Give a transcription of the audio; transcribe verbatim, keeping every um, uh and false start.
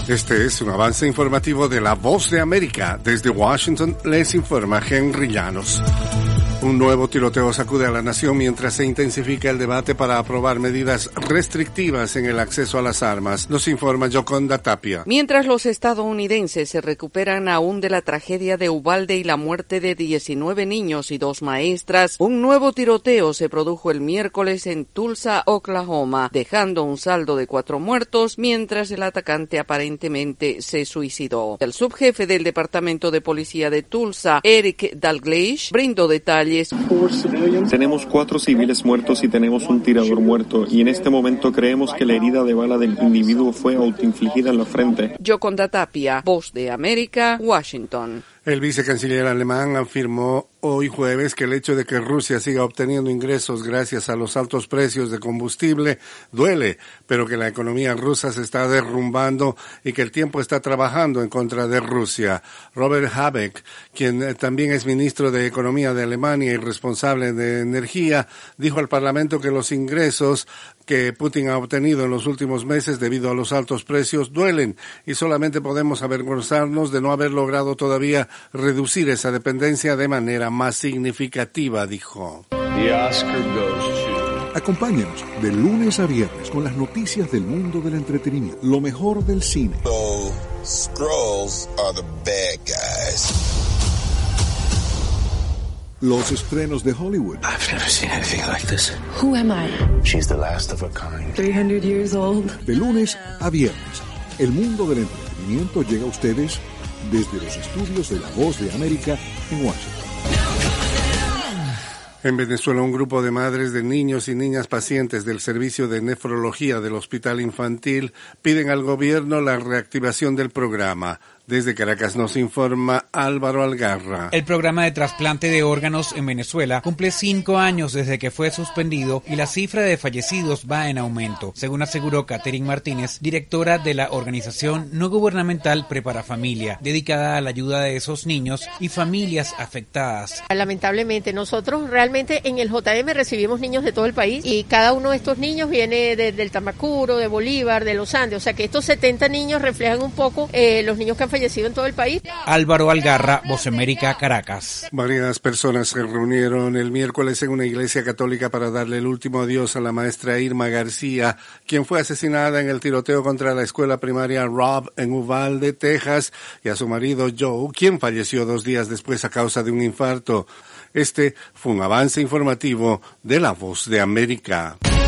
Este es un avance informativo de La Voz de América. Desde Washington les informa Henry Llanos. Un nuevo tiroteo sacude a la nación mientras se intensifica el debate para aprobar medidas restrictivas en el acceso a las armas. Nos informa Yoconda Tapia. Mientras los estadounidenses se recuperan aún de la tragedia de Uvalde y la muerte de diecinueve niños y dos maestras, un nuevo tiroteo se produjo el miércoles en Tulsa, Oklahoma, dejando un saldo de cuatro muertos, mientras el atacante aparentemente se suicidó. El subjefe del Departamento de Policía de Tulsa, Eric Dalglish, brindó detalles. Tenemos cuatro civiles muertos y tenemos un tirador muerto, y en este momento creemos que la herida de bala del individuo fue autoinfligida en la frente. Yoconda Tapia, Voz de América, Washington. El vicecanciller alemán afirmó hoy jueves que el hecho de que Rusia siga obteniendo ingresos gracias a los altos precios de combustible duele, pero que la economía rusa se está derrumbando y que el tiempo está trabajando en contra de Rusia. Robert Habeck, quien también es ministro de Economía de Alemania y responsable de energía, dijo al Parlamento que los ingresos que Putin ha obtenido en los últimos meses debido a los altos precios duelen y solamente podemos avergonzarnos de no haber logrado todavía reducir esa dependencia de manera más significativa, dijo. The Oscar goes to... Acompáñanos de lunes a viernes con las noticias del mundo del entretenimiento, lo mejor del cine. So, Skrulls are the bad guys. Los estrenos de Hollywood. I've never seen anything like this. Who am I? She's the last of a kind. three hundred years old. De lunes a viernes, el mundo del entretenimiento llega a ustedes desde los estudios de La Voz de América en Washington. En Venezuela, un grupo de madres de niños y niñas pacientes del servicio de nefrología del Hospital Infantil piden al gobierno la reactivación del programa. Desde Caracas nos informa Álvaro Algarra. El programa de trasplante de órganos en Venezuela cumple cinco años desde que fue suspendido y la cifra de fallecidos va en aumento, según aseguró Catherine Martínez, directora de la organización no gubernamental Prepara Familia, dedicada a la ayuda de esos niños y familias afectadas. Lamentablemente, nosotros realmente en el J M recibimos niños de todo el país y cada uno de estos niños viene de, del Tamacuro, de Bolívar, de los Andes, o sea que estos setenta niños reflejan un poco eh, los niños que han fallecido en todo el país. Álvaro Algarra, Voz América, Caracas. Varias personas se reunieron el miércoles en una iglesia católica para darle el último adiós a la maestra Irma García, quien fue asesinada en el tiroteo contra la escuela primaria Robb en Uvalde, Texas, y a su marido Joe, quien falleció dos días después a causa de un infarto. Este fue un avance informativo de La Voz de América.